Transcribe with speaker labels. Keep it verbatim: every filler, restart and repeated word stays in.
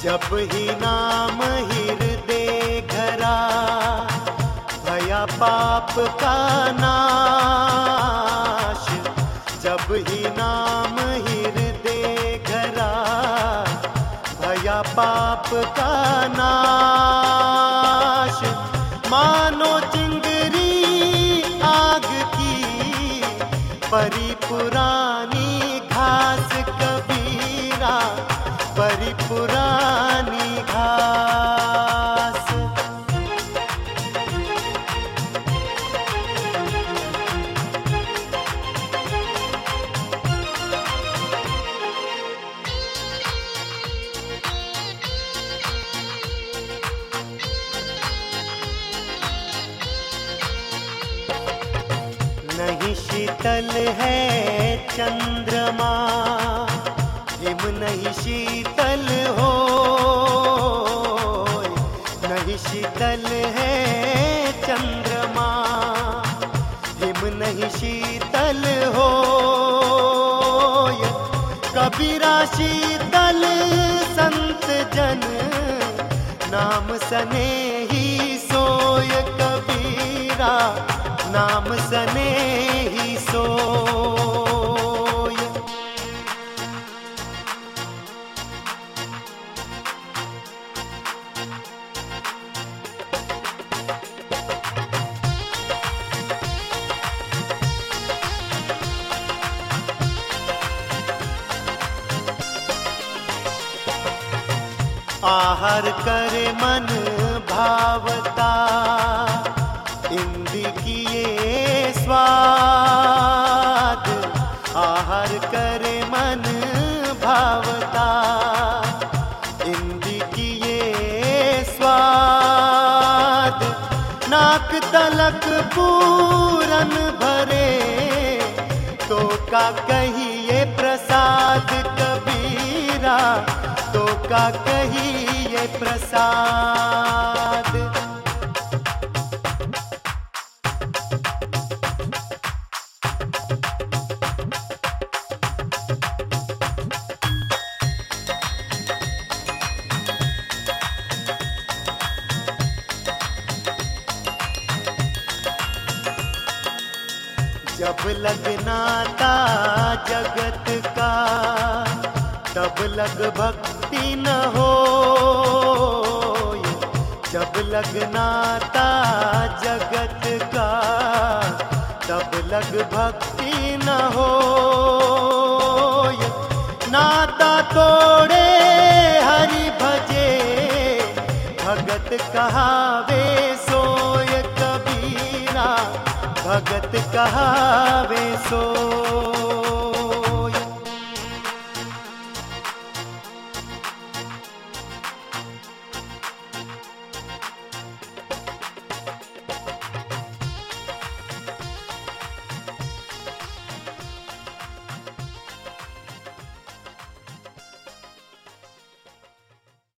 Speaker 1: जब ही नाम हृदय धरा, भया पाप का नाश। जब ही नाम हृदय धरा, भया पाप का नाश। मानो चिंगरी आग की परी पुरानी घास, कबीरा परी पुरानी घास। नहीं शीतल है चंद्रमा, हिम नहीं शीतल हो। नहीं शीतल है चंद्रमा, हिम नहीं शीतल हो। कबीरा शीतल संत जन, नाम सने ही सोय। कबीरा नाम सने ही सोय। आहार करे मन भावता, इंद्र किए स्वाद। आहार करे मन भावता, इंद्र किए स्वाद। नाक तलक पूरन भरे, तो का कहिए प्रसाद। कबीरा तो का कहिए प्रसाद। जब लगना था जगत का, तब लग भक्ति न हो। जब लगना था जगत का, तब लग भक्ति न हो। नाता तोड़े हरि भजे, भगत कहावे सोय। कबीरा भगत कहावे सो।